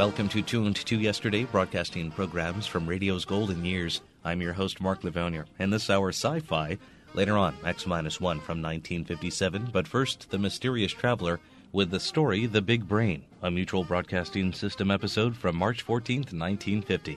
Welcome to Tuned to Yesterday, broadcasting programs from radio's golden years. I'm your host, Mark Livonia, and this hour sci-fi. Later on, X-1 from 1957, but first, The Mysterious Traveler with the story The Big Brain, a Mutual Broadcasting System episode from March 14th, 1950.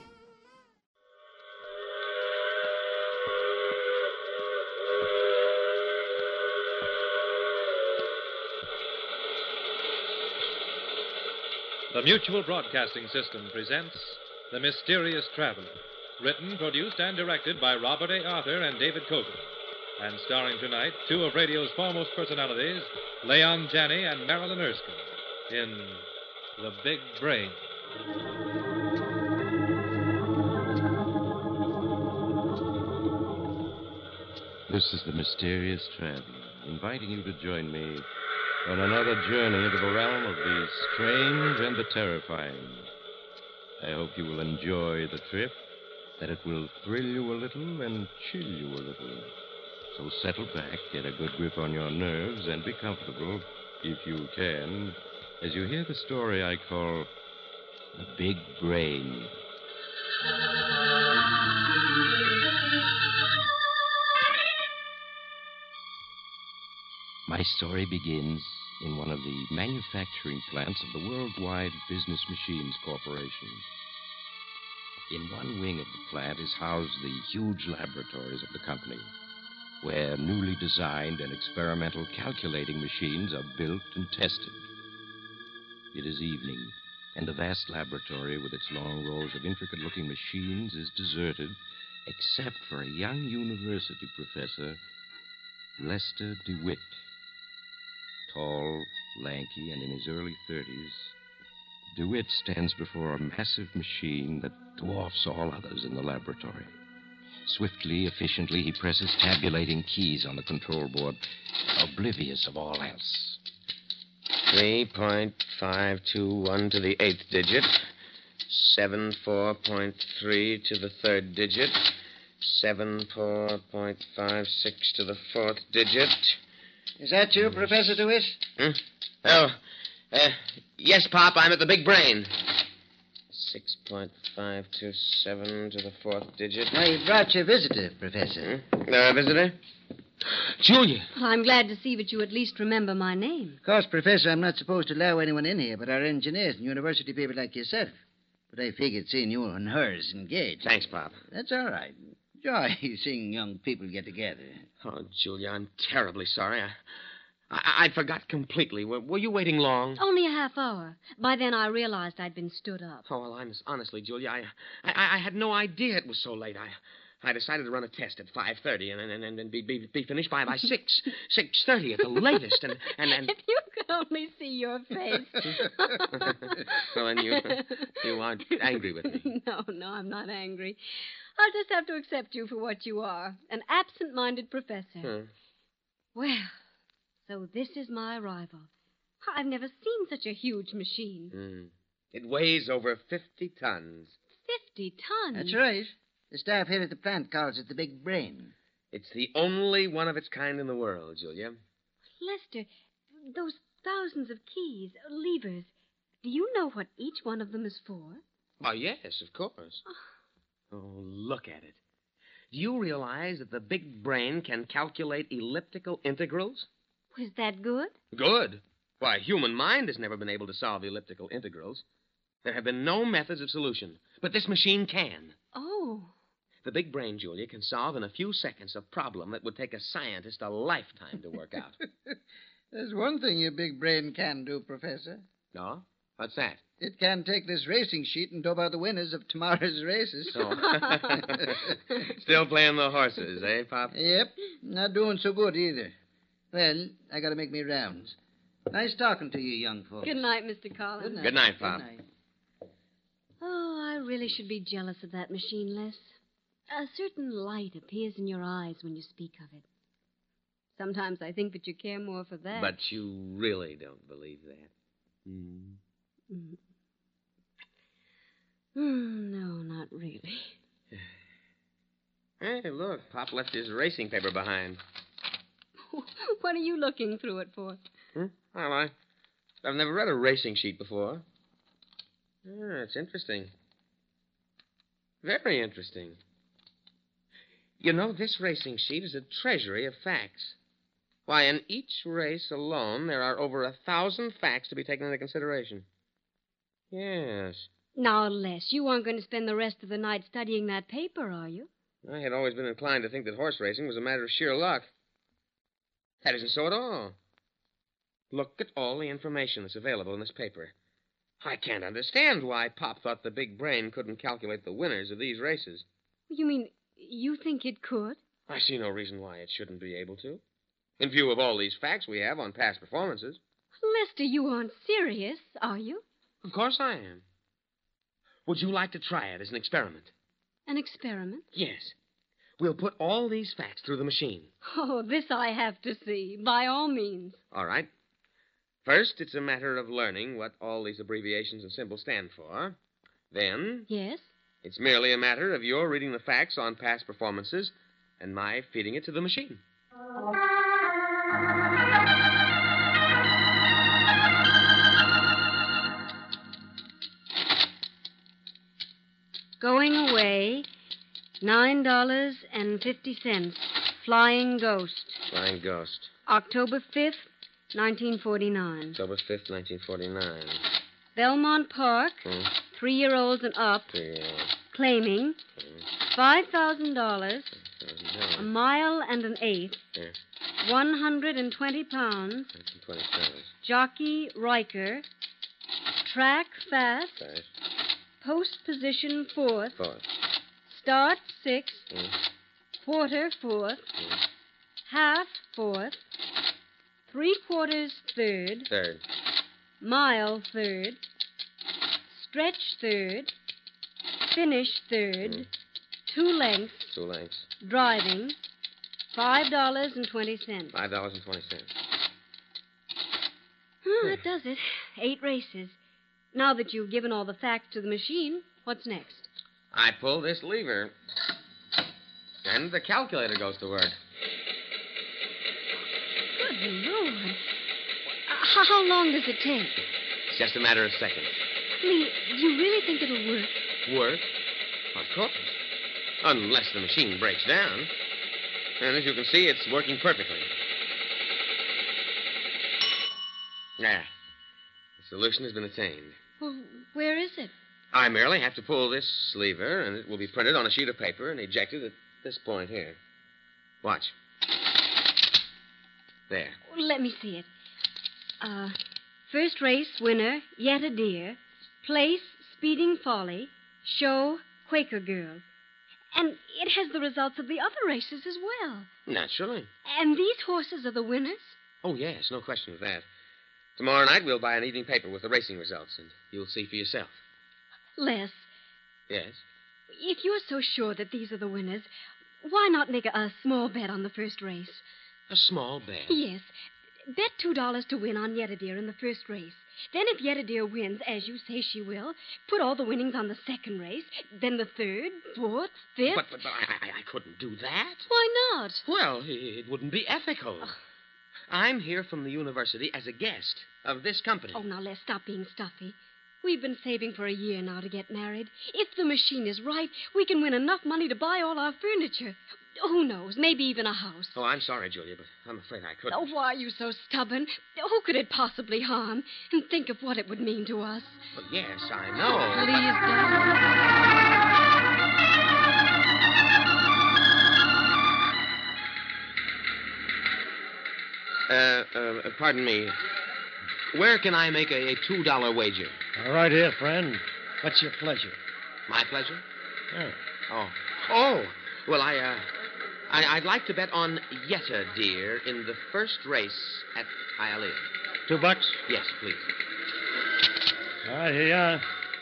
The Mutual Broadcasting System presents The Mysterious Traveler, written, produced, and directed by Robert A. Arthur and David Cogan, and starring tonight two of radio's foremost personalities, Leon Janney and Marilyn Erskine, in The Big Brain. This is The Mysterious Traveler, inviting you to join me on another journey into the realm of the strange and the terrifying. I hope you will enjoy the trip, that it will thrill you a little and chill you a little. So settle back, get a good grip on your nerves, and be comfortable, if you can, as you hear the story I call The Big Brain. My story begins in one of the manufacturing plants of the Worldwide Business Machines Corporation. In one wing of the plant is housed the huge laboratories of the company, where newly designed and experimental calculating machines are built and tested. It is evening, and the vast laboratory with its long rows of intricate-looking machines is deserted, except for a young university professor, Lester DeWitt. Tall, lanky, and in his early 30s, DeWitt stands before a massive machine that dwarfs all others in the laboratory. Swiftly, efficiently, he presses tabulating keys on the control board, oblivious of all else. 3.521 to the 8th digit. 74.3 to the 3rd digit. 74.56 to the 4th digit. Is that you, Professor DeWitt? Yes, Pop, I'm at the Big Brain. 6.527 to the 4th digit. I brought your visitor, Professor. Visitor? Julia. Well, I'm glad to see that you at least remember my name. Of course, Professor, I'm not supposed to allow anyone in here but our engineers and university people like yourself. But I figured seeing you and hers engaged. Thanks, Pop. That's all right. Joy seeing young people get together. Oh, Julia, I'm terribly sorry. I forgot completely. Were you waiting long? Only a half hour. By then I realized I'd been stood up. Oh, well, honestly, Julia, I had no idea it was so late. I decided to run a test at 5:30 and be finished by 6:30 at the latest. And If you could only see your face. Well, then you aren't angry with me. No, I'm not angry. I'll just have to accept you for what you are, an absent-minded professor. Well, so this is my arrival. I've never seen such a huge machine. It weighs over 50 tons. 50 tons? That's right. The staff here at the plant calls it the Big Brain. It's the only one of its kind in the world, Julia. Lester, those thousands of keys, levers, do you know what each one of them is for? Oh, yes, of course. Oh, look at it. Do you realize that the Big Brain can calculate elliptical integrals? Was that good? Good. Why, human mind has never been able to solve elliptical integrals. There have been no methods of solution, but this machine can. Oh. The Big Brain, Julia, can solve in a few seconds a problem that would take a scientist a lifetime to work out. There's one thing your Big Brain can do, Professor. No? What's that? It can take this racing sheet and dope out the winners of tomorrow's races. Oh. Still playing the horses, eh, Pop? Yep. Not doing so good either. Well, I got to make me rounds. Nice talking to you, young folks. Good night, Mr. Collins. Good night, Pop. Good night. Oh, I really should be jealous of that machine, Les. A certain light appears in your eyes when you speak of it. Sometimes I think that you care more for that. But you really don't believe that. No, not really. Hey, look, Pop left his racing paper behind. What are you looking through it for? Well, I've never read a racing sheet before. It's interesting. Very interesting. You know, this racing sheet is a treasury of facts. Why, in each race alone, there are over 1,000 facts to be taken into consideration. Yes. Now, Les, you aren't going to spend the rest of the night studying that paper, are you? I had always been inclined to think that horse racing was a matter of sheer luck. That isn't so at all. Look at all the information that's available in this paper. I can't understand why Pop thought the big brain couldn't calculate the winners of these races. You mean you think it could? I see no reason why it shouldn't be able to. In view of all these facts we have on past performances. Lester, you aren't serious, are you? Of course I am. Would you like to try it as an experiment? An experiment? Yes. We'll put all these facts through the machine. Oh, this I have to see, by all means. All right. First, it's a matter of learning what all these abbreviations and symbols stand for. Then... Yes? It's merely a matter of your reading the facts on past performances and my feeding it to the machine. Going away, $9.50. Flying Ghost. Flying Ghost. October 5th, 1949. October 5th, 1949. Belmont Park, 3-year-olds and up, claiming $5,000, a mile and an eighth, 120 pounds, 120 pounds. Jockey Riker, track fast, post position fourth, start sixth, quarter fourth, half fourth, 3/4 third, mile third, stretch third, finish third, 2 lengths, driving, $5.20. $5.20. Oh, that does it. 8 races. Now that you've given all the facts to the machine, what's next? I pull this lever, and the calculator goes to work. Good Lord. How long does it take? It's just a matter of seconds. Lee, do you really think it'll work? Work? Of course. Unless the machine breaks down. And as you can see, it's working perfectly. There. The solution has been attained. Well, where is it? I merely have to pull this lever, and it will be printed on a sheet of paper and ejected at this point here. Watch. There. Let me see it. First race winner, Yetta Deer. Place, Speeding Folly. Show, Quaker Girl. And it has the results of the other races as well. Naturally. And these horses are the winners? Oh, yes, no question of that. Tomorrow night we'll buy an evening paper with the racing results, and you'll see for yourself. Les. Yes? If you're so sure that these are the winners, why not make a small bet on the first race? A small bet? Yes. Bet $2 to win on Yetta Deer in the first race. Then if Yetta Deer wins, as you say she will, put all the winnings on the second race, then the third, fourth, fifth. But I couldn't do that. Why not? Well, it wouldn't be ethical. I'm here from the university as a guest of this company. Oh, now, Les, stop being stuffy. We've been saving for a year now to get married. If the machine is right, we can win enough money to buy all our furniture. Who knows? Maybe even a house. Oh, I'm sorry, Julia, but I'm afraid I couldn't. Oh, why are you so stubborn? Who could it possibly harm? And think of what it would mean to us. Well, yes, I know. Please don't. Pardon me. Where can I make a $2 wager? Right here, friend. What's your pleasure? My pleasure? Yeah. Oh, well, I'd like to bet on Yetta Deer in the first race at Hialeah. $2? Yes, please. All right, here you are.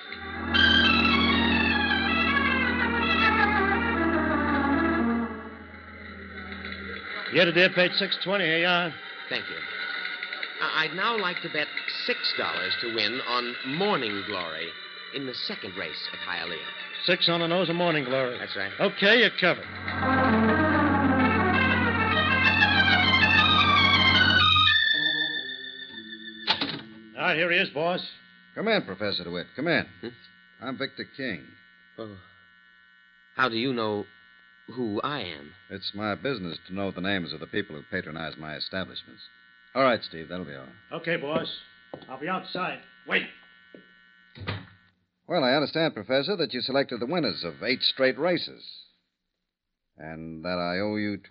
Yetta Deer paid $6.20. Here you are. Thank you. I'd now like to bet $6 to win on Morning Glory in the second race at Hialeah. 6 on the nose of Morning Glory. That's right. Okay, you're covered. All right, here he is, boss. Come in, Professor DeWitt. Come in. I'm Victor King. Oh. How do you know who I am? It's my business to know the names of the people who patronize my establishments. All right, Steve, that'll be all. Okay, boss. I'll be outside. Wait. Well, I understand, Professor, that you selected the winners of 8 straight races. And that I owe you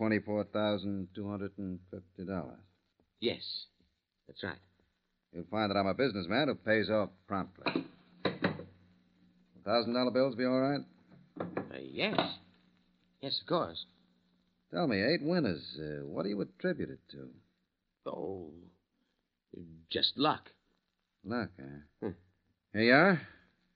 $24,250. Yes, that's right. You'll find that I'm a businessman who pays off promptly. $1,000 bills be all right? Yes. Yes, of course. Tell me, 8 winners. What do you attribute it to? Oh, just luck. Luck, eh? Here you are.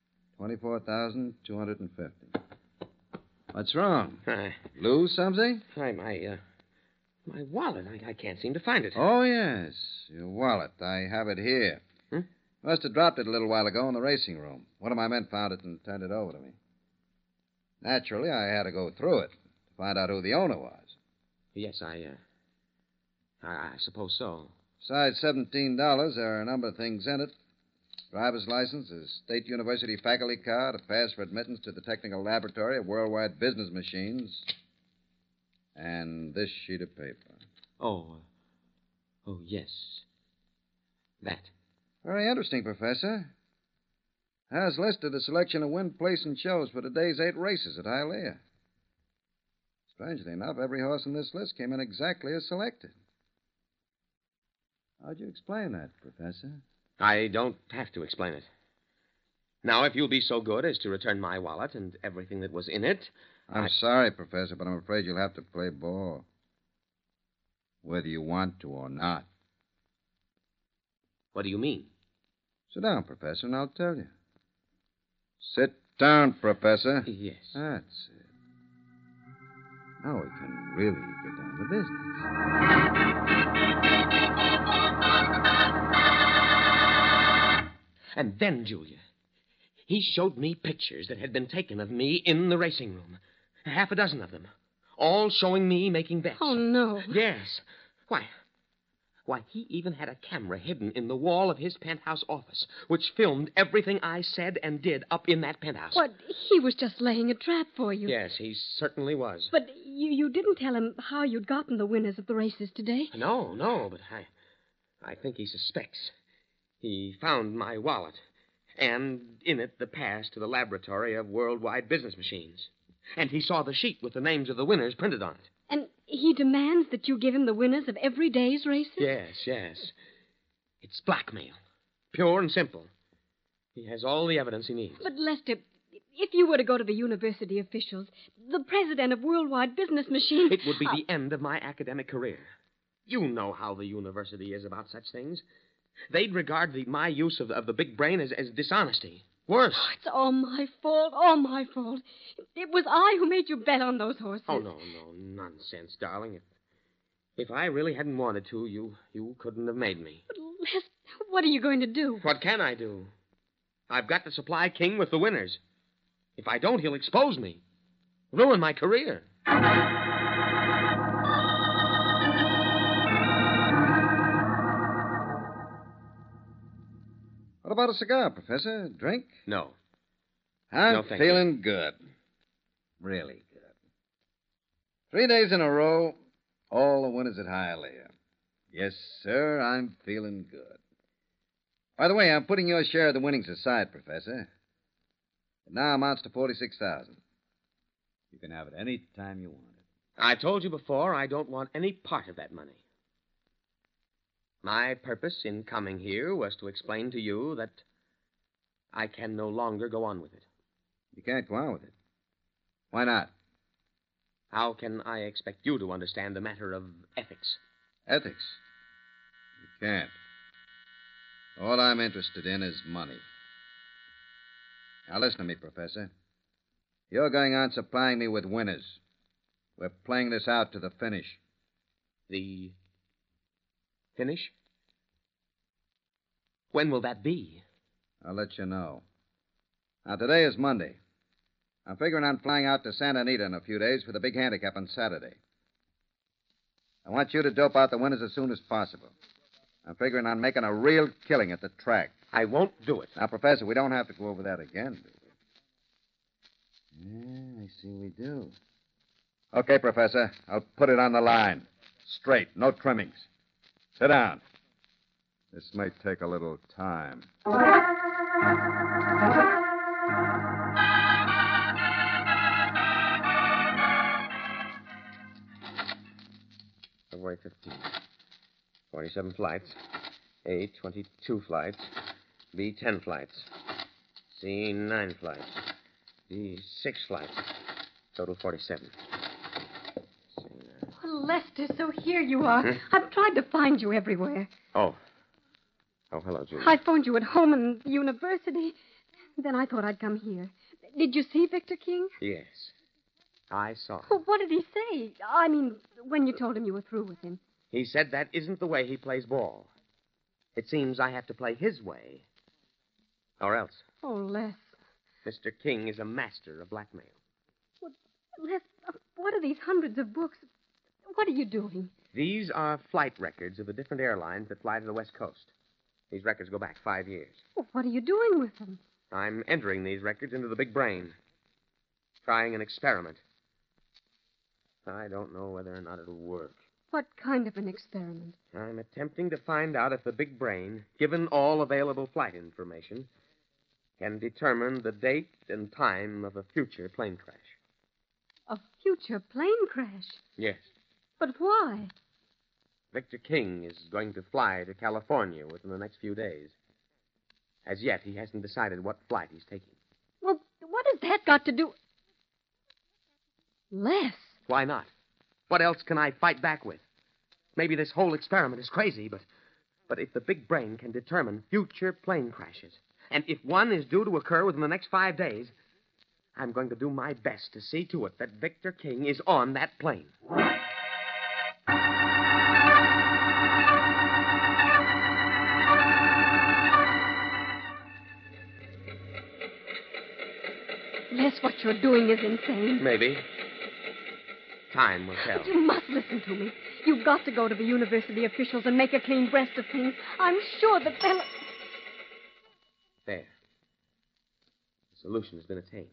$24,250. What's wrong? Lose something? My wallet. I can't seem to find it. Oh, yes. Your wallet. I have it here. Must have dropped it a little while ago in the racing room. One of my men found it and turned it over to me. Naturally, I had to go through it to find out who the owner was. Yes, I suppose so. Besides $17, there are a number of things in it. Driver's license, a State University faculty card, a pass for admittance to the Technical Laboratory of Worldwide Business Machines, and this sheet of paper. Oh, yes. That. Very interesting, Professor. Has listed a selection of win, place, and shows for today's 8 races at Hialeah. Strangely enough, every horse in this list came in exactly as selected. How'd you explain that, Professor? I don't have to explain it. Now, if you'll be so good as to return my wallet and everything that was in it... I'm sorry, Professor, but I'm afraid you'll have to play ball. Whether you want to or not. What do you mean? Sit down, Professor, and I'll tell you. Sit down, Professor. Yes. That's it. Now we can really get down to business. And then, Julia, he showed me pictures that had been taken of me in the racing room. 6 of them. All showing me making bets. Oh, no. Yes. Why, he even had a camera hidden in the wall of his penthouse office, which filmed everything I said and did up in that penthouse. What? He was just laying a trap for you. Yes, he certainly was. But you didn't tell him how you'd gotten the winners of the races today? No, but I think he suspects. He found my wallet, and in it the pass to the laboratory of Worldwide Business Machines. And he saw the sheet with the names of the winners printed on it. And he demands that you give him the winners of every day's races? Yes. It's blackmail. Pure and simple. He has all the evidence he needs. But, Lester, if you were to go to the university officials, the president of Worldwide Business Machines... It would be the end of my academic career. You know how the university is about such things. They'd regard my use of the big brain as dishonesty. Worse. Oh, it's all my fault. All my fault. It was I who made you bet on those horses. Oh, no. Nonsense, darling. If I really hadn't wanted to, you couldn't have made me. But, Lester, what are you going to do? What can I do? I've got to supply King with the winners. If I don't, he'll expose me. Ruin my career. What about a cigar, Professor? Drink? No. I'm thank feeling good. Really good. 3 days in a row, all the winners at Hialeah. Yes, sir, I'm feeling good. By the way, I'm putting your share of the winnings aside, Professor. It now amounts to $46,000. You can have it any time you want it. I told you before I don't want any part of that money. My purpose in coming here was to explain to you that I can no longer go on with it. You can't go on with it. Why not? How can I expect you to understand the matter of ethics? Ethics? You can't. All I'm interested in is money. Now, listen to me, Professor. You're going on supplying me with winners. We're playing this out to the finish. The finish? When will that be? I'll let you know. Now, today is Monday. I'm figuring on flying out to Santa Anita in a few days for the big handicap on Saturday. I want you to dope out the winners as soon as possible. I'm figuring on making a real killing at the track. I won't do it. Now, Professor, we don't have to go over that again, do we? Yeah, I see we do. Okay, Professor. I'll put it on the line. Straight, no trimmings. Sit down. This may take a little time. February 15th. 47 flights. A, 22 flights. B, 10 flights. C, 9 flights. D, 6 flights. Total 47. Oh, Lester, so here you are. I've tried to find you everywhere. Oh, hello, Julia. I phoned you at home and the university. Then I thought I'd come here. Did you see Victor King? Yes. I saw him. Well, what did he say? I mean, when you told him you were through with him. He said that isn't the way he plays ball. It seems I have to play his way. Or else. Oh, Les. Mr. King is a master of blackmail. Well, Les, what are these hundreds of books? What are you doing? These are flight records of the different airlines that fly to the West Coast. These records go back 5 years. Well, what are you doing with them? I'm entering these records into the big brain. Trying an experiment. I don't know whether or not it'll work. What kind of an experiment? I'm attempting to find out if the big brain, given all available flight information, can determine the date and time of a future plane crash. A future plane crash? Yes. But why? Victor King is going to fly to California within the next few days. As yet, he hasn't decided what flight he's taking. Well, what has that got to do... Les. Why not? What else can I fight back with? Maybe this whole experiment is crazy, but if the big brain can determine future plane crashes, and if one is due to occur within the next 5 days, I'm going to do my best to see to it that Victor King is on that plane. Les, what you're doing is insane. Maybe. Time will tell. You must listen to me. You've got to go to the university officials and make a clean breast of things. I'm sure that they'll... There. The solution has been attained.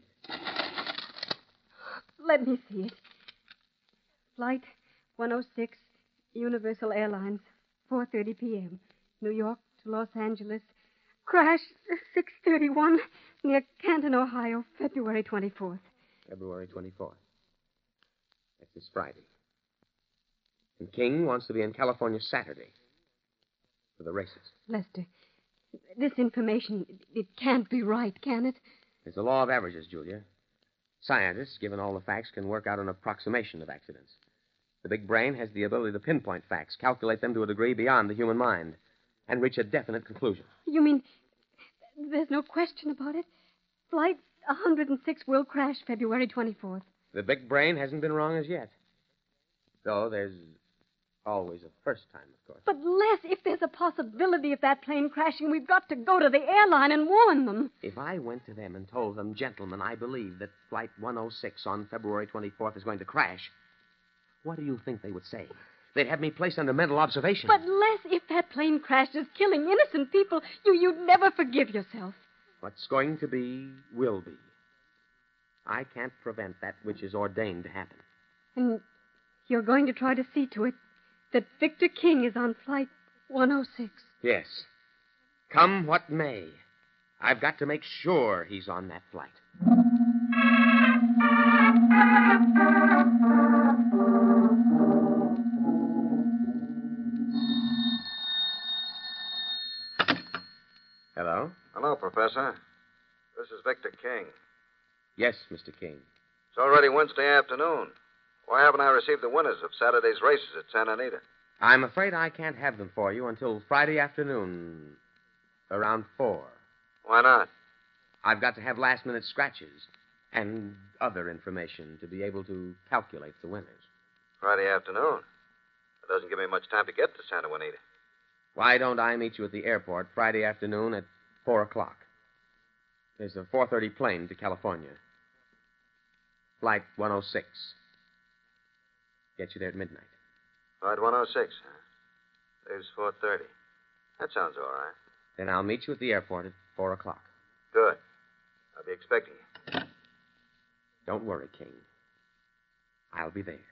Let me see it. Flight 106, Universal Airlines, 4:30 p.m. New York to Los Angeles. Crash 6:31 near Canton, Ohio, February 24th. February 24th. That's this Friday. And King wants to be in California Saturday for the races. Lester, this information, it can't be right, can it? It's the law of averages, Julia. Scientists, given all the facts, can work out an approximation of accidents. The big brain has the ability to pinpoint facts, calculate them to a degree beyond the human mind, and reach a definite conclusion. You mean there's no question about it? Flight 106 will crash February 24th. The big brain hasn't been wrong as yet. Though there's always a first time, of course. But, Les, if there's a possibility of that plane crashing, we've got to go to the airline and warn them. If I went to them and told them, gentlemen, I believe that Flight 106 on February 24th is going to crash, what do you think they would say? They'd have me placed under mental observation. But, Les, if that plane crashes, killing innocent people, you'd never forgive yourself. What's going to be, will be. I can't prevent that which is ordained to happen. And you're going to try to see to it that Victor King is on Flight 106. Yes. Come what may, I've got to make sure he's on that flight. Hello? Hello, Professor. This is Victor King. Yes, Mr. King. It's already Wednesday afternoon. Why haven't I received the winners of Saturday's races at Santa Anita? I'm afraid I can't have them for you until Friday afternoon, around 4. Why not? I've got to have last-minute scratches and other information to be able to calculate the winners. Friday afternoon. It doesn't give me much time to get to Santa Juanita. Why don't I meet you at the airport Friday afternoon at 4 o'clock? There's a 4:30 plane to California. Flight 106. Get you there at midnight. Flight 106, huh? There's 4:30. That sounds all right. Then I'll meet you at the airport at 4 o'clock. Good. I'll be expecting you. Don't worry, King. I'll be there.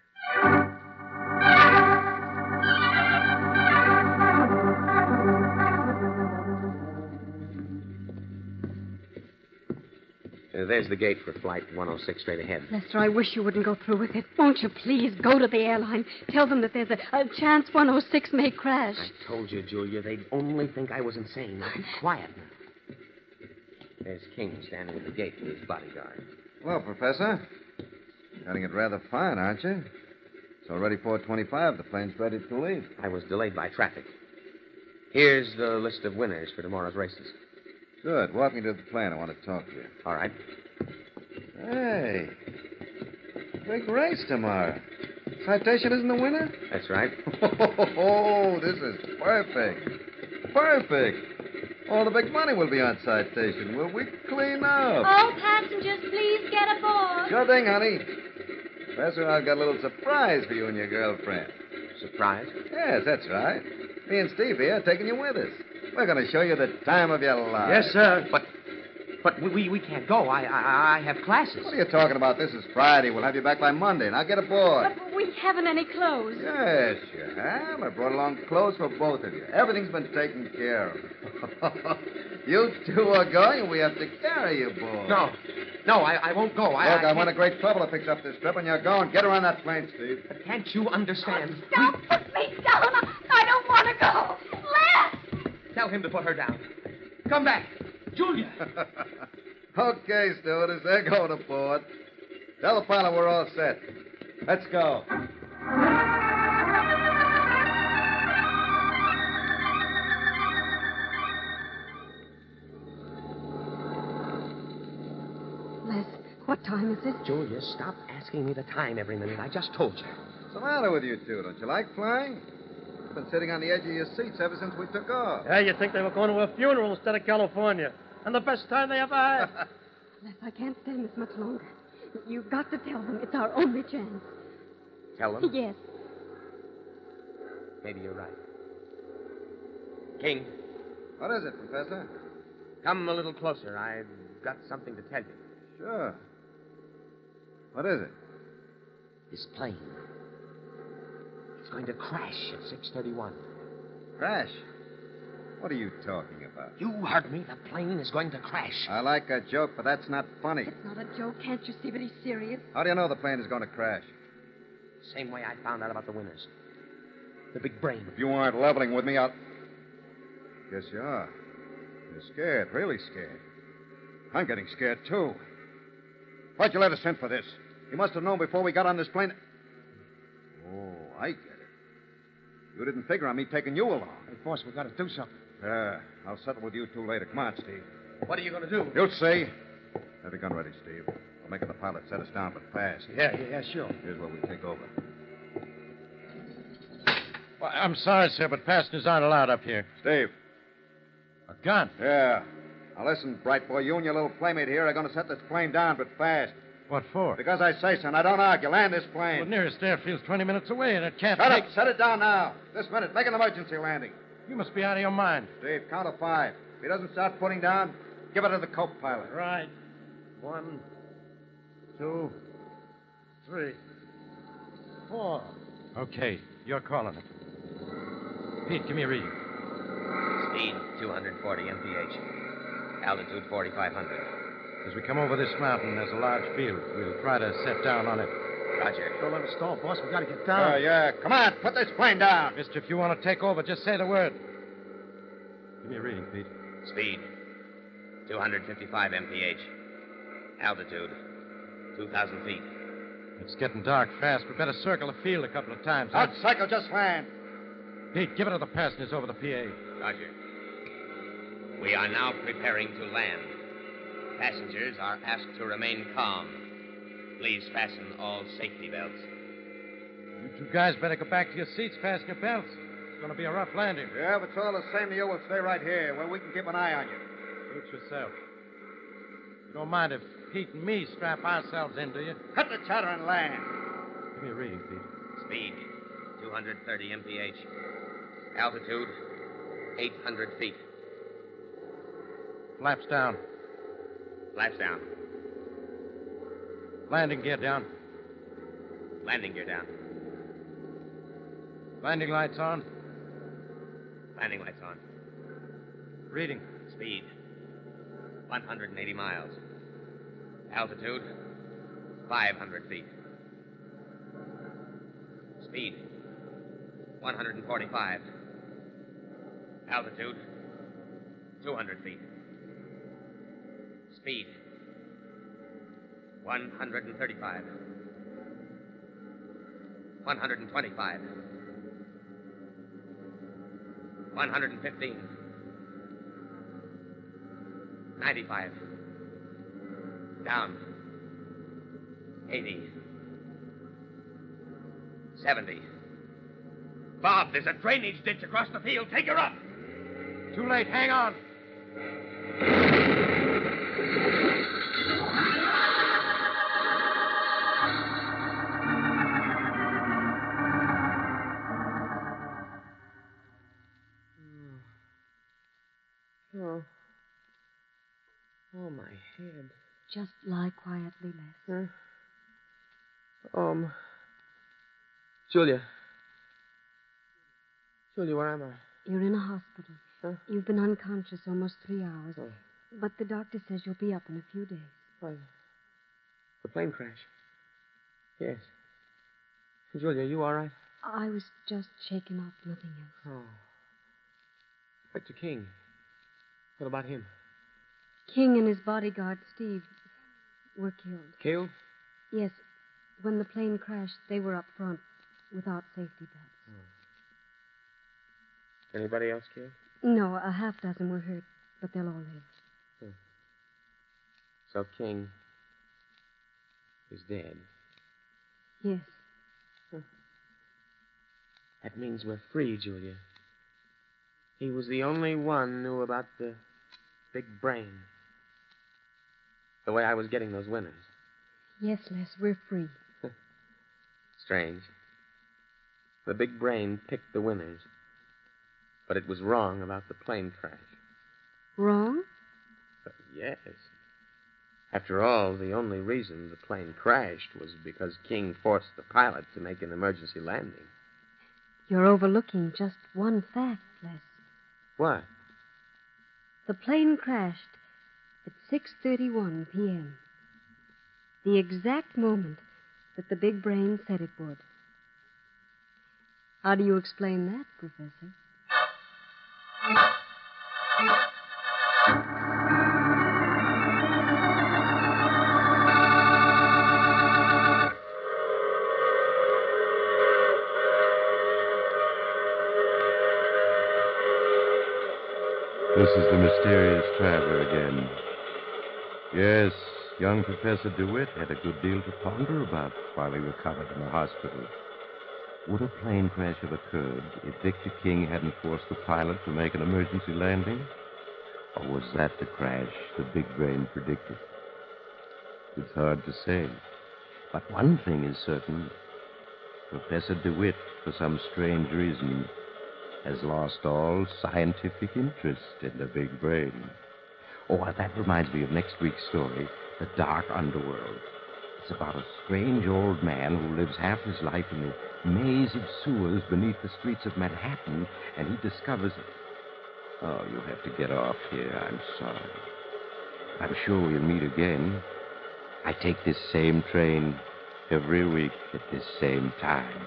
There's the gate for flight 106 straight ahead. Lester, I wish you wouldn't go through with it. Won't you please go to the airline? Tell them that there's a chance 106 may crash. I told you, Julia, they'd only think I was insane. Now be quiet. There's King standing at the gate with his bodyguard. Well, Professor. Cutting it rather fine, aren't you? It's already 4:25. The plane's ready to leave. I was delayed by traffic. Here's the list of winners for tomorrow's races. Good. Walk me to the plane. I want to talk to you. All right. Hey. Big race tomorrow. Citation isn't the winner? That's right. Oh, this is perfect. Perfect. All the big money will be on Citation. Will we clean up? All passengers, please get aboard. Sure thing, honey. Professor, I've got a little surprise for you and your girlfriend. Surprise? Yes, that's right. Me and Steve here are taking you with us. We're going to show you the time of your life. Yes, sir. But we can't go. I have classes. What are you talking about? This is Friday. We'll have you back by Monday. Now get aboard. But we haven't any clothes. Yes, you have. I brought along clothes for both of you. Everything's been taken care of. You two are going, and we have to carry you, boy. No, I won't go. Look, I'm in a great trouble to fix up this trip, and you're going. Get her on that plane, Steve. But can't you understand? Stop! Put me down! I don't want to go! Les! Tell him to put her down. Come back. Julia! Okay, stewardess, they're going aboard. Tell the pilot we're all set. Let's go. Les, what time is it? Julia, stop asking me the time every minute. I just told you. What's the matter with you two? Don't you like flying? You've been sitting on the edge of your seats ever since we took off. Yeah, you'd think they were going to a funeral instead of California. And the best time they ever had. Les, I can't stand this much longer. You've got to tell them it's our only chance. Tell them? Yes. Maybe you're right. King, What is it, Professor? come a little closer. I've got something to tell you. Sure. What is it? This plane. It's going to crash at 6:31. Crash. What are you talking about? You heard me. The plane is going to crash. I like a joke, but that's not funny. It's not a joke. Can't you see that he's serious? How do you know the plane is going to crash? Same way I found out about the winners. The big brain. If you aren't leveling with me, I'll... Yes, you are. You're scared, really scared. I'm getting scared, too. Why'd you let us in for this? You must have known before we got on this plane... Oh, I get it. You didn't figure on me taking you along. Hey, boss, we got to do something. I'll settle with you two later. Come on, Steve. What are you going to do? You'll see. Have your gun ready, Steve. I'll make the pilot set us down, but fast. Yeah, sure. Here's where we take over. Well, I'm sorry, sir, but passengers aren't allowed up here. Steve. A gun? Yeah. Now listen, bright boy. You and your little playmate here are going to set this plane down, but fast. What for? Because I say so, and I don't argue. Land this plane. Well, nearest airfield's 20 minutes away, and it can't Shut take... up. Set it down now. This minute. Make an emergency landing. You must be out of your mind. Steve, count to 5. If he doesn't start putting down, give it to the co-pilot. Right. 1, 2, 3, 4. Okay, you're calling it. Pete, give me a reading. Speed 240 mph. Altitude 4,500. As we come over this mountain, there's a large field. We'll try to set down on it. Roger. Don't let us stall, boss. We got to get down. Yeah. Come on. Put this plane down. Mister, if you want to take over, just say the word. Give me a reading, Pete. Speed 255 mph. Altitude 2,000 feet. It's getting dark fast. We better circle the field a couple of times. Don't cycle, just land. Pete, give it to the passengers over the PA. Roger. We are now preparing to land. Passengers are asked to remain calm. Please fasten all safety belts. You two guys better go back to your seats, fasten your belts. It's going to be a rough landing. Yeah, if it's all the same to you, we'll stay right here where we can keep an eye on you. Suit yourself. You don't mind if Pete and me strap ourselves in, do you? Cut the chatter and land. Give me a reading, Pete. Speed 230 mph. Altitude 800 feet. Flaps down. Flaps down. Landing gear down. Landing gear down. Landing lights on. Landing lights on. Reading. Speed. 180 miles. Altitude. 500 feet. Speed. 145. Altitude. 200 feet. Speed. 135. 125. 115. 95. Down. 80. 70. Bob, there's a drainage ditch across the field. Take her up. Too late. Hang on. Oh. Oh, my head. Just lie quietly, Les. Julia. Julia, where am I? You're in a hospital. Huh? You've been unconscious almost 3 hours. Oh. But the doctor says you'll be up in a few days. Why, the plane crash. Yes. Julia, you all right? I was just shaken up, nothing else. Oh. Inspector King. What about him? King and his bodyguard, Steve, were killed. Killed? Yes. When the plane crashed, they were up front without safety belts. Anybody else killed? No, a half dozen were hurt, but they'll all live. So King is dead. Yes. That means we're free, Julia. He was the only one knew about the big brain. The way I was getting those winners. Yes, Les, we're free. Strange. The big brain picked the winners. But it was wrong about the plane crash. Wrong? Yes. After all, the only reason the plane crashed was because King forced the pilot to make an emergency landing. You're overlooking just one fact, Les. What? The plane crashed at 6:31 p.m. The exact moment that the big brain said it would. How do you explain that, Professor? This is the mysterious traveler again. Yes, young Professor DeWitt had a good deal to ponder about while he recovered in the hospital. Would a plane crash have occurred if Victor King hadn't forced the pilot to make an emergency landing? Or was that the crash the big brain predicted? It's hard to say. But one thing is certain. Professor DeWitt, for some strange reason, has lost all scientific interest in the big brain. Oh, that reminds me of next week's story, The Dark Underworld. It's about a strange old man who lives half his life in the maze of sewers beneath the streets of Manhattan, and he discovers... Oh, you'll have to get off here. I'm sorry. I'm sure we'll meet again. I take this same train every week at this same time.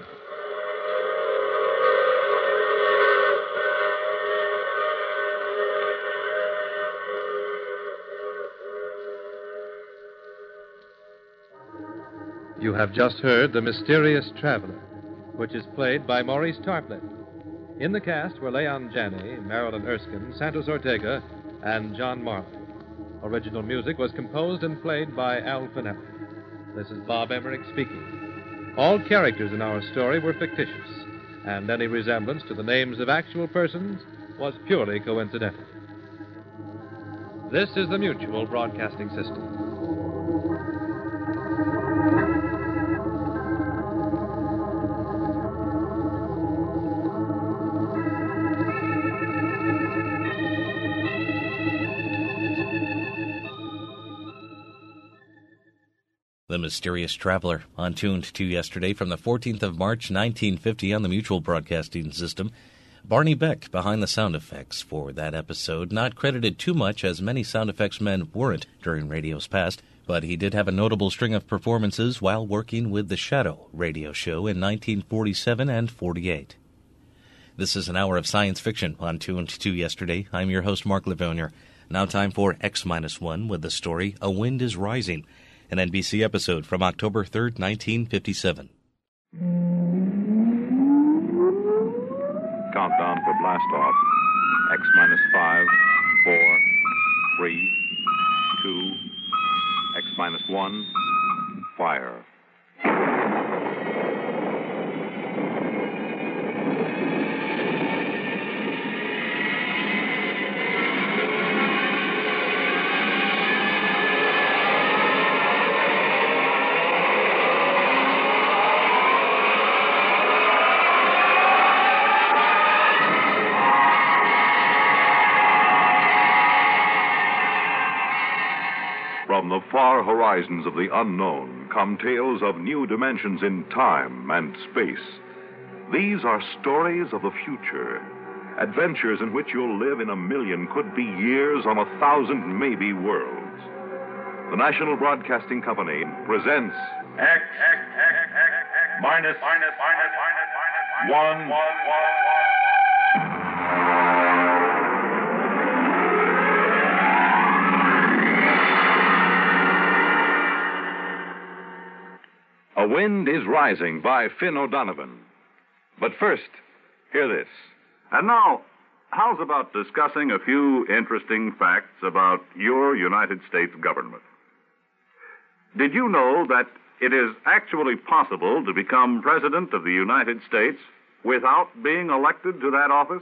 You have just heard The Mysterious Traveler, which is played by Maurice Tarplett. In the cast were Leon Janney, Marilyn Erskine, Santos Ortega, and John Marley. Original music was composed and played by Al Finelli. This is Bob Emmerich speaking. All characters in our story were fictitious, and any resemblance to the names of actual persons was purely coincidental. This is the Mutual Broadcasting System. The Mysterious Traveler, on Tuned to Yesterday from the 14th of March, 1950 on the Mutual Broadcasting System. Barney Beck behind the sound effects for that episode, not credited too much as many sound effects men weren't during radio's past, but he did have a notable string of performances while working with The Shadow radio show in 1947 and 48. This is an hour of science fiction on Tuned to Yesterday. I'm your host, Mark Livonia. Now time for X-1 with the story A Wind is Rising, an NBC episode from October 3rd, 1957. Countdown for blast-off. X-5, 4, 3, 2, X-1, fire. From the far horizons of the unknown come tales of new dimensions in time and space. These are stories of the future, adventures in which you'll live in a million, could be years, on 1,000 maybe worlds. The National Broadcasting Company presents X minus 1. A Wind is Rising by Finn O'Donovan. But first, hear this. And now, how's about discussing a few interesting facts about your United States government? Did you know that it is actually possible to become President of the United States without being elected to that office?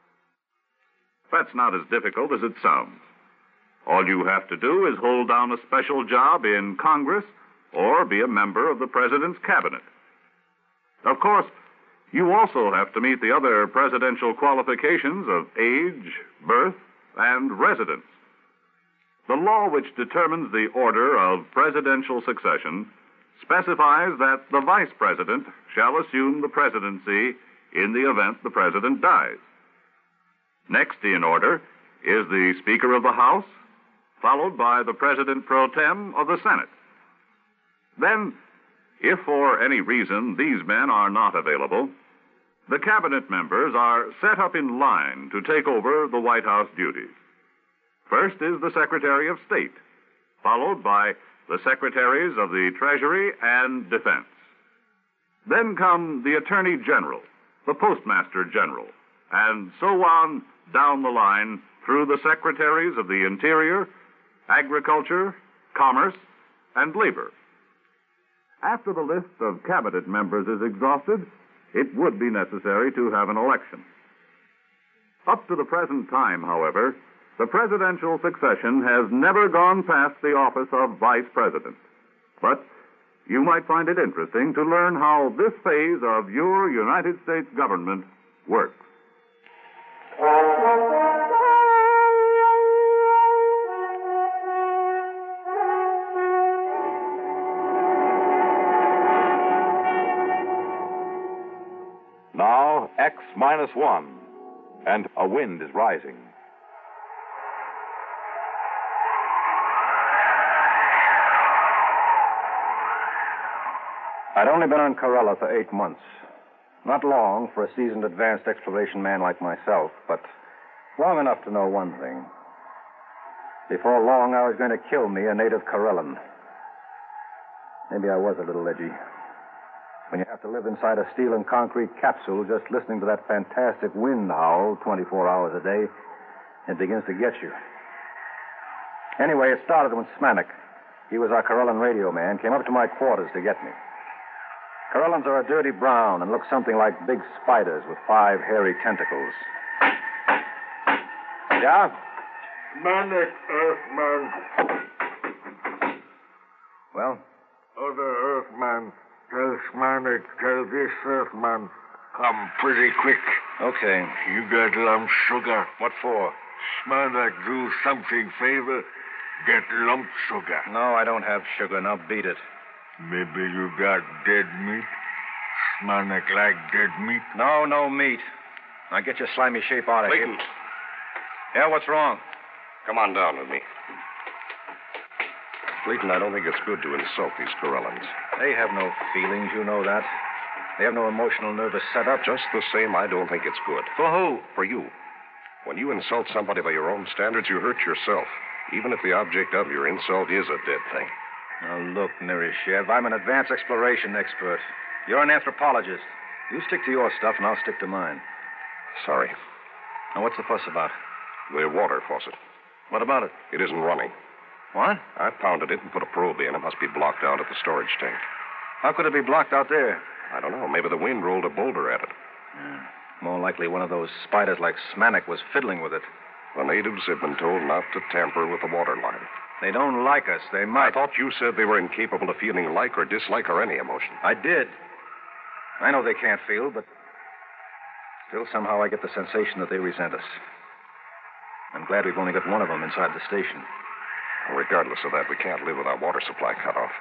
That's not as difficult as it sounds. All you have to do is hold down a special job in Congress or be a member of the President's cabinet. Of course, you also have to meet the other presidential qualifications of age, birth, and residence. The law which determines the order of presidential succession specifies that the Vice President shall assume the presidency in the event the President dies. Next in order is the Speaker of the House, followed by the President pro tem of the Senate. Then, if for any reason these men are not available, the cabinet members are set up in line to take over the White House duties. First is the Secretary of State, followed by the Secretaries of the Treasury and Defense. Then come the Attorney General, the Postmaster General, and so on down the line through the Secretaries of the Interior, Agriculture, Commerce, and Labor. After the list of cabinet members is exhausted, it would be necessary to have an election. Up to the present time, however, the presidential succession has never gone past the office of Vice President. But you might find it interesting to learn how this phase of your United States government works. Now, X-1, and a wind is rising. I'd only been on Corella for 8 months. Not long for a seasoned advanced exploration man like myself, but long enough to know one thing. Before long, I was going to kill me a native Corellan. Maybe I was a little edgy. When you have to live inside a steel and concrete capsule just listening to that fantastic wind howl 24 hours a day, it begins to get you. Anyway, it started when Smanik, he was our Corellan radio man, came up to my quarters to get me. Corellans are a dirty brown and look something like big spiders with 5 hairy tentacles. Yeah? Smanik, Earthman. Well? Other Earthman. Tell Smanik, tell this Earthman, come pretty quick. Okay. You got lump sugar. What for? Smanik, do something favor. Get lump sugar. No, I don't have sugar. Now beat it. Maybe you got dead meat? Smanek like dead meat? No meat. Now get your slimy shape out of here. Clayton. Yeah, what's wrong? Come on down with me. Clayton, I don't think it's good to insult these Corellans. They have no feelings, you know that. They have no emotional nervous setup. Just the same, I don't think it's good. For who? For you. When you insult somebody by your own standards, you hurt yourself, even if the object of your insult is a dead thing. Now, look, Nerishev, I'm an advanced exploration expert. You're an anthropologist. You stick to your stuff, and I'll stick to mine. Sorry. Now, what's the fuss about? The water faucet. What about it? It isn't running. What? I pounded it and put a probe in. It must be blocked out at the storage tank. How could it be blocked out there? I don't know. Maybe the wind rolled a boulder at it. More likely one of those spiders like Smanek was fiddling with it. The natives have been told not to tamper with the water line. They don't like us. They might. I thought you said they were incapable of feeling like or dislike or any emotion. I did. I know they can't feel, but still somehow I get the sensation that they resent us. I'm glad we've only got one of them inside the station. Well, regardless of that, we can't live with our water supply cut off.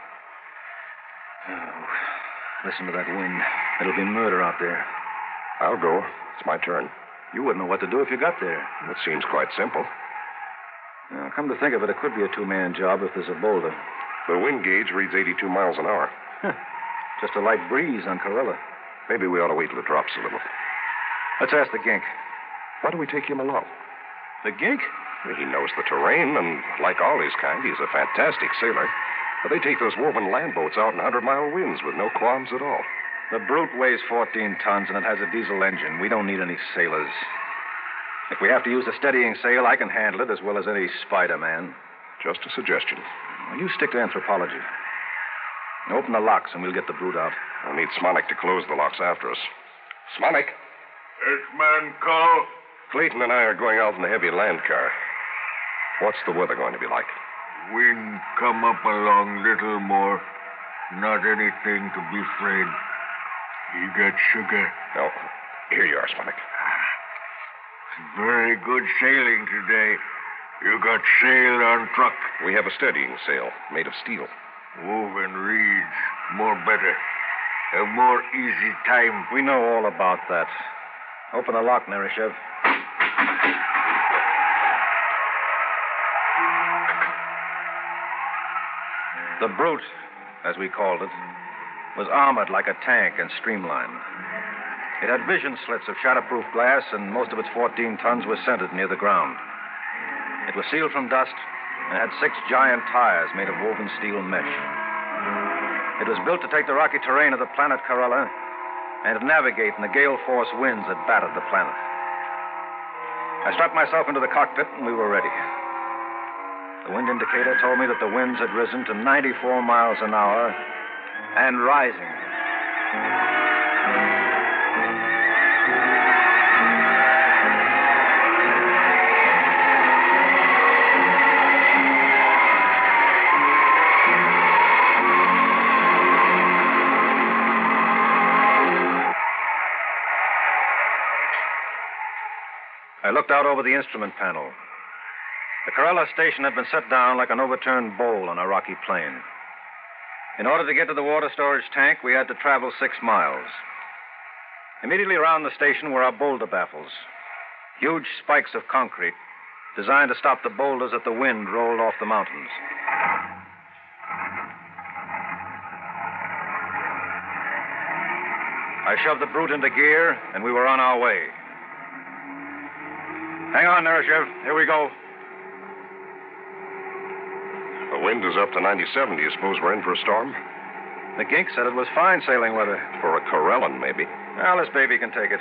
Oh, listen to that wind. It'll be murder out there. I'll go. It's my turn. You wouldn't know what to do if you got there. It seems quite simple. Now, come to think of it, it could be a two-man job if there's a boulder. The wind gauge reads 82 miles an hour. Just a light breeze on Corella. Maybe we ought to wait till it drops a little. Let's ask the gink. Why don't we take him along? The gink? He knows the terrain, and like all his kind, he's a fantastic sailor. But they take those woven land boats out in 100-mile winds with no qualms at all. The Brute weighs 14 tons, and it has a diesel engine. We don't need any sailors. If we have to use a steadying sail, I can handle it as well as any Spider-Man. Just a suggestion. Well, you stick to anthropology. Open the locks, and we'll get the Brute out. I'll need Smanek to close the locks after us. Smanek? Yes, man, call. Clayton and I are going out in the heavy land car. What's the weather going to be like? Wind come up along little more. Not anything to be afraid. You got sugar? No. Here you are, Smanek. Very good sailing today. You got sail on truck. We have a steadying sail made of steel. Woven reeds. More better. A more easy time. We know all about that. Open the lock, Nerishev. The Brute, as we called it, was armored like a tank and streamlined. It had vision slits of shatterproof glass, and most of its 14 tons was centered near the ground. It was sealed from dust and had 6 giant tires made of woven steel mesh. It was built to take the rocky terrain of the planet Corella and to navigate in the gale-force winds that battered the planet. I strapped myself into the cockpit, and we were ready. The wind indicator told me that the winds had risen to 94 miles an hour and rising. I looked out over the instrument panel. The Corella station had been set down like an overturned bowl on a rocky plain. In order to get to the water storage tank, we had to travel 6 miles. Immediately around the station were our boulder baffles, huge spikes of concrete designed to stop the boulders that the wind rolled off the mountains. I shoved the Brute into gear, and we were on our way. Hang on, Nerishev. Here we go. The wind is up to 97. Do you suppose we're in for a storm? The gink said it was fine sailing weather. For a Corellan, maybe. Well, this baby can take it.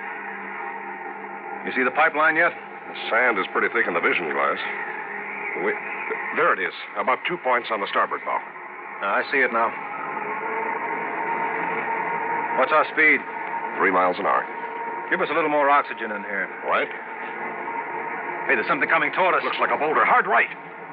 You see the pipeline yet? The sand is pretty thick in the vision glass. There it is. About 2 points on the starboard bow. I see it now. What's our speed? 3 miles an hour. Give us a little more oxygen in here. Right. Hey, there's something coming toward us. Looks like a boulder. Hard right.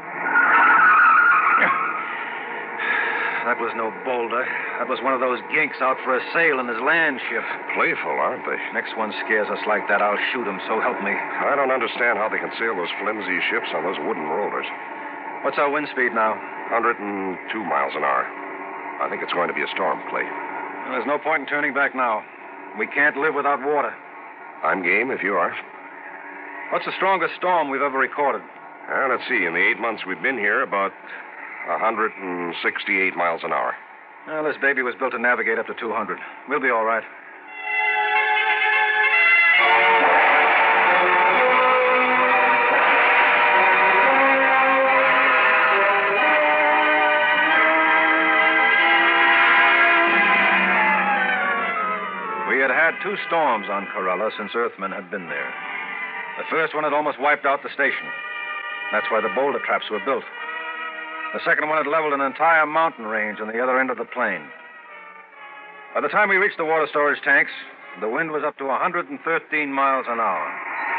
That was no boulder. That was one of those ginks out for a sail in his land ship. Playful, aren't they? Next one scares us like that, I'll shoot him, so help me. I don't understand how they can sail those flimsy ships on those wooden rollers. What's our wind speed now? 102 miles an hour. I think it's going to be a storm, Clay. Well, there's no point in turning back now. We can't live without water. I'm game if you are. What's the strongest storm we've ever recorded? Well, let's see. In the 8 months we've been here, about 168 miles an hour. Well, this baby was built to navigate up to 200. We'll be all right. We had had 2 storms on Corella since Earthmen had been there. The first one had almost wiped out the station. That's why the boulder traps were built. The second one had leveled an entire mountain range on the other end of the plain. By the time we reached the water storage tanks, the wind was up to 113 miles an hour.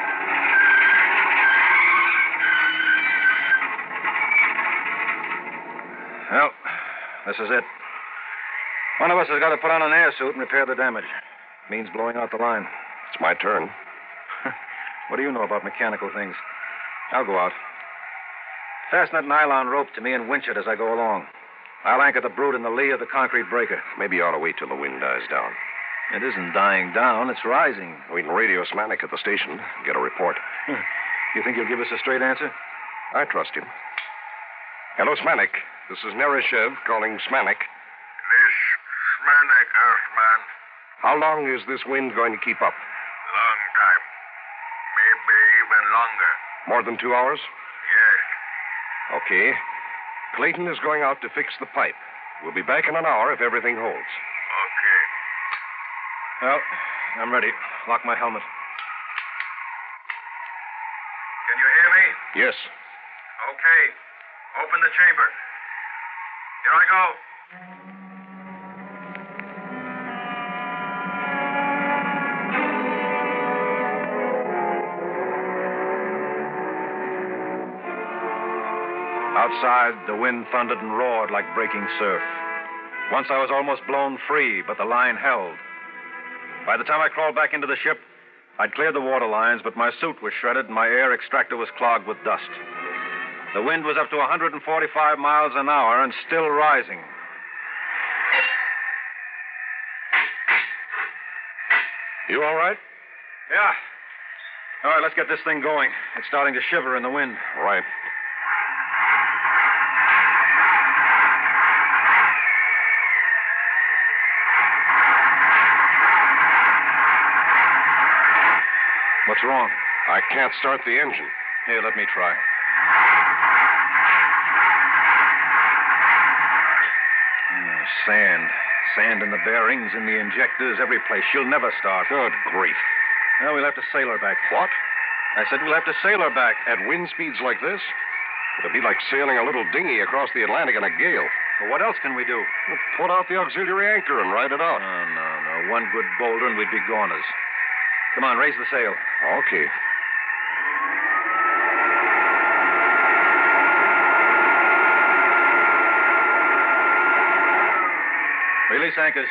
Well, this is it. One of us has got to put on an air suit and repair the damage. Means blowing out the line. It's my turn. What do you know about mechanical things? I'll go out. Fasten that nylon rope to me and winch it as I go along. I'll anchor the brood in the lee of the concrete breaker. Maybe you ought to wait till the wind dies down. It isn't dying down. It's rising. We can radio Smanik at the station, get a report. You think he'll give us a straight answer? I trust him. Hello, Smanik. This is Nereshev calling Smanik. This Smanik, Earthman. How long is this wind going to keep up? Long time. Maybe even longer. More than 2 hours? Yes. Okay. Clayton is going out to fix the pipe. We'll be back in an hour if everything holds. Okay. Well, I'm ready. Lock my helmet. Can you hear me? Yes. Okay. Open the chamber. Here I go. Outside, the wind thundered and roared like breaking surf. Once I was almost blown free, but the line held. By the time I crawled back into the ship, I'd cleared the water lines, but my suit was shredded and my air extractor was clogged with dust. The wind was up to 145 miles an hour and still rising. You all right? Yeah. All right, let's get this thing going. It's starting to shiver in the wind. Right. What's wrong? I can't start the engine. Here, let me try. Sand. Sand in the bearings, in the injectors, every place. She'll never start. Good grief. Well, we'll have to sail her back. What? I said we'll have to sail her back. At wind speeds like this? It'll be like sailing a little dinghy across the Atlantic in a gale. Well, what else can we do? We'll put out the auxiliary anchor and ride it out. Oh, no. One good boulder and we'd be goners. Come on, raise the sail. Okay. Release anchors.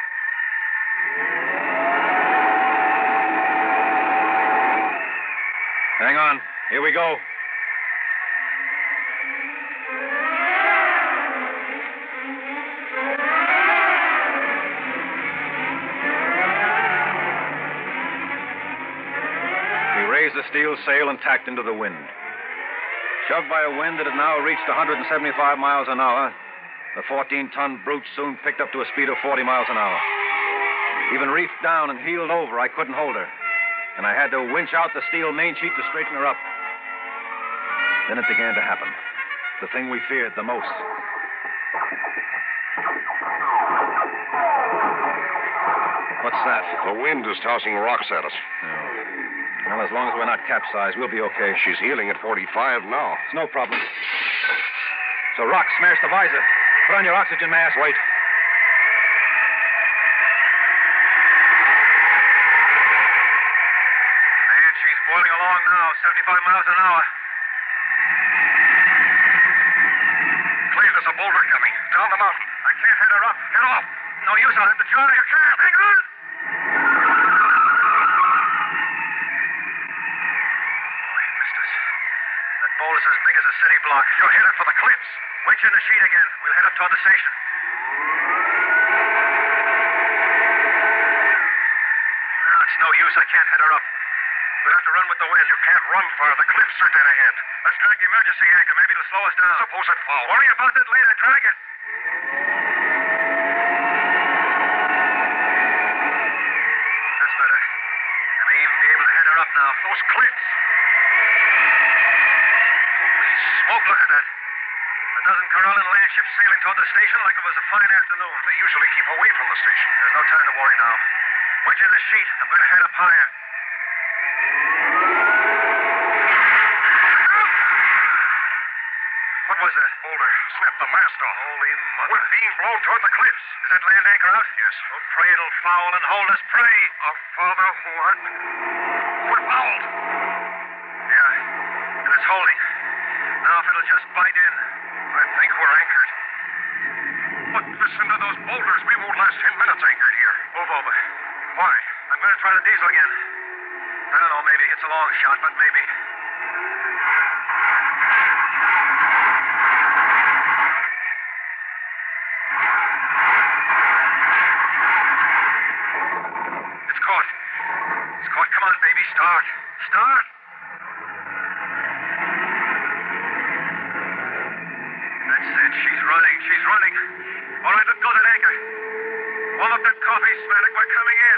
Hang on. Here we go. We raised the steel sail and tacked into the wind. Shoved by a wind that had now reached 175 miles an hour, the 14-ton brute soon picked up to a speed of 40 miles an hour. Even reefed down and heeled over, I couldn't hold her. And I had to winch out the steel main sheet to straighten her up. Then it began to happen. The thing we feared the most. What's that? The wind is tossing rocks at us. Oh. Well, as long as we're not capsized, we'll be okay. She's heeling at 45 now. It's no problem. So rock smashed the visor. Put on your oxygen mask. Wait. Man, she's boiling along now, 75 miles an hour. Clay, there's a boulder coming. Down the mountain. I can't head her up. Get off. No use. I'll have to jar. You can't. Hang on. Oh, he missed us. That boulder's as big as a city block. You're headed for the cliffs. Winch in the sheet again. We'll head up toward the station. It's no use. I can't head her up. We'll have to run with the wind. You can't run far. The cliffs are dead ahead. Let's drag the emergency anchor. Maybe it'll slow us down. Suppose it falls. Worry about that later. Drag it. That's better. I may even be able to head her up now. Those cliffs. Holy smoke, look at that. A dozen Corellan land ships sailing toward the station like it was a fine afternoon. They usually keep away from the station. There's no time to worry now. Wedge in the sheet. I'm going to head up higher. What was that? Boulder. Snapped the mast off. Holy mother. We're being blown toward the cliffs. Is that land anchor out? Yes. Oh, pray it'll foul and hold us. Pray. Our Father who art... We're fouled. Yeah. And it's holding. Now if it'll just bite in, I think we're anchored. But listen to those boulders. We won't last 10 minutes anchored here. Move over. Why? I'm going to try the diesel again. I don't know, maybe. It's a long shot, but maybe. It's caught. It's caught. Come on, baby. Start. Start. That's it. She's running. She's running. All right, let go of that anchor. Warm up that coffee, Smanik. We're coming in.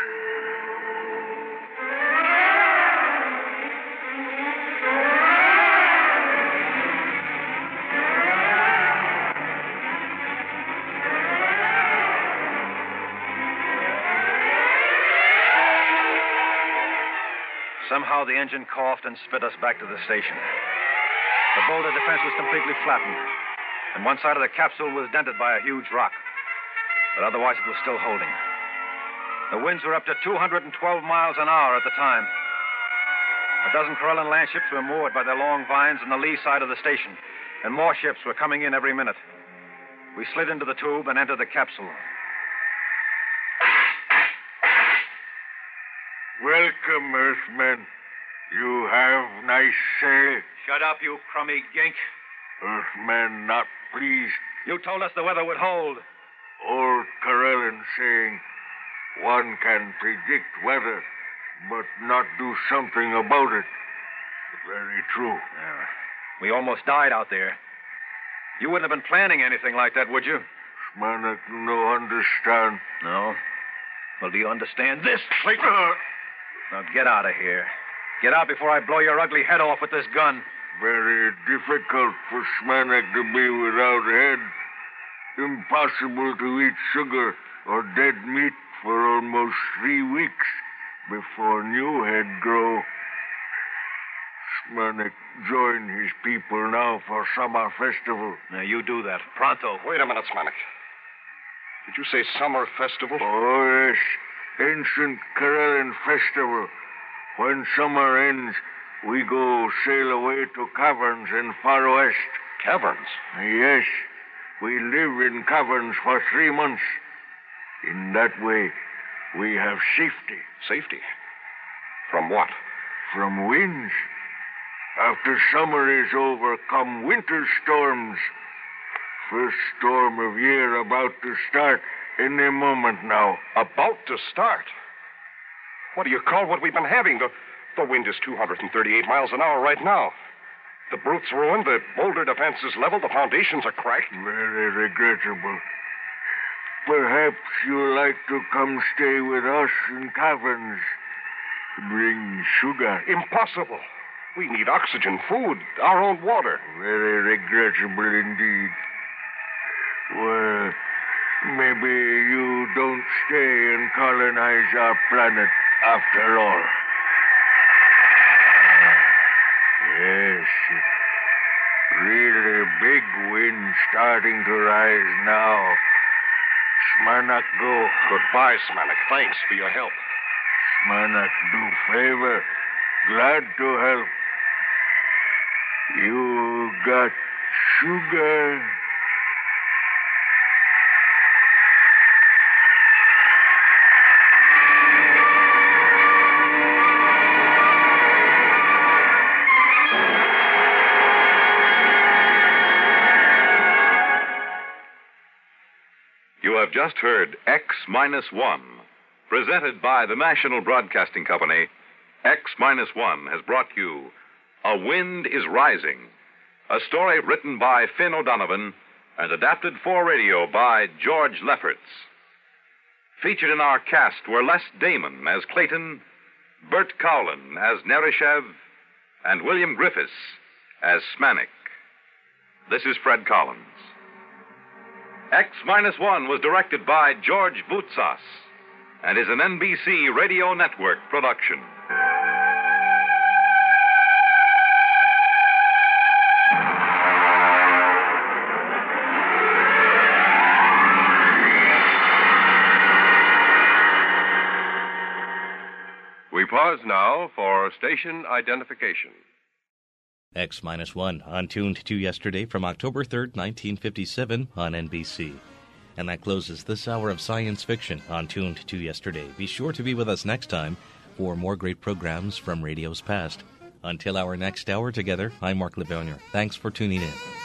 Somehow the engine coughed and spit us back to the station. The boulder defense was completely flattened, and one side of the capsule was dented by a huge rock. But otherwise it was still holding. The winds were up to 212 miles an hour at the time. A dozen Corellan land ships were moored by their long vines on the lee side of the station, and more ships were coming in every minute. We slid into the tube and entered the capsule. Welcome, Earthmen. You have nice sail. Shut up, you crummy gink. Earthmen not pleased. You told us the weather would hold. Old Corellan saying, one can predict weather, but not do something about it. Very true. Yeah. We almost died out there. You wouldn't have been planning anything like that, would you? Smanik no understand. No? Well, do you understand this, Clayton? Now get out of here. Get out before I blow your ugly head off with this gun. Very difficult for Smanik to be without head. Impossible to eat sugar or dead meat for almost 3 weeks before new head grow. Smanik join his people now for summer festival. Now you do that. Pronto. Wait a minute, Smanik. Did you say summer festival? Oh, yes. Ancient Corellan festival. When summer ends, we go sail away to caverns in far west. Caverns? Yes. We live in caverns for 3 months. In that way, we have safety. Safety? From what? From winds. After summer is over, come winter storms. First storm of year about to start any moment now. About to start? What do you call what we've been having? The wind is 238 miles an hour right now. The brute's ruined, the boulder defense is leveled, the foundations are cracked. Very regrettable. Perhaps you'd like to come stay with us in caverns. Bring sugar. Impossible. We need oxygen, food, our own water. Very regrettable indeed. Well, maybe you don't stay and colonize our planet after all. Yes. Really big wind starting to rise now. Smanik go. Goodbye, Smanik. Thanks for your help. Smanik do favor. Glad to help. You got sugar? just heard X-1. Presented by the National Broadcasting Company, X-1 has brought you A Wind is Rising, a story written by Finn O'Donovan and adapted for radio by George Lefferts. Featured in our cast were Les Damon as Clayton, Bert Cowlin as Nerishev, and William Griffiths as Smanik. This is Fred Collins. X-1 was directed by George Voutsas and is an NBC Radio Network production. We pause now for station identification. X-1 on Tuned to Yesterday from October 3rd, 1957 on NBC. And that closes this hour of science fiction on Tuned to Yesterday. Be sure to be with us next time for more great programs from radio's past. Until our next hour together, I'm Mark Livonia. Thanks for tuning in.